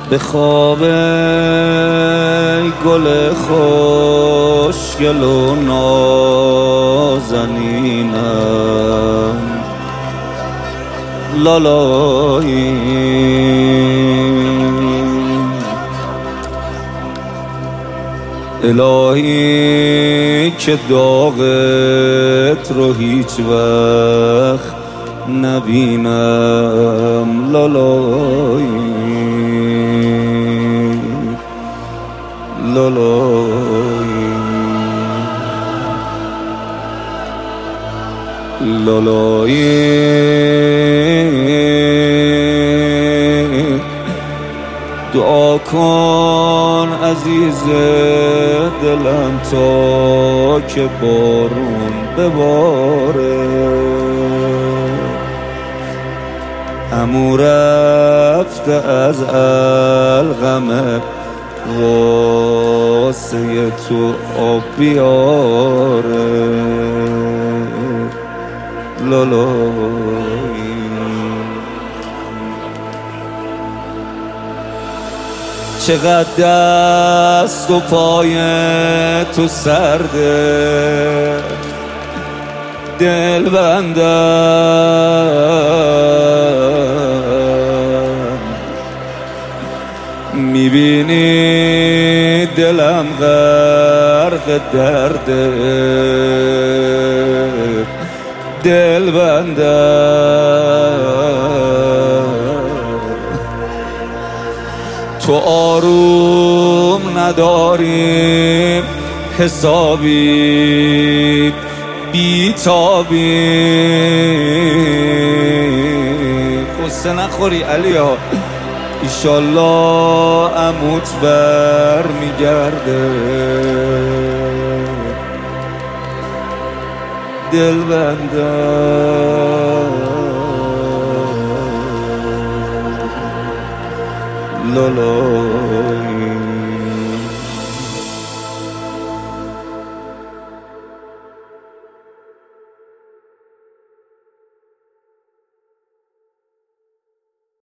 به خواب گل خوشگل و نازنینم لالایی الهی که داغت رو هیچ وقت نبینم لالایی لالایی لالایی دعا کن عزیز دلم تا که بارون بباره عمو رفته از القمه واسه تو آب بیاره لالایی چقدر دست و پای تو سرده دل بندم میبینی دلم غرق درده دل بندم تو آروم نداریم حسابی بیتابی قصه نخوری علیا ایشالله عموت بر میگرده دل بندم لالایی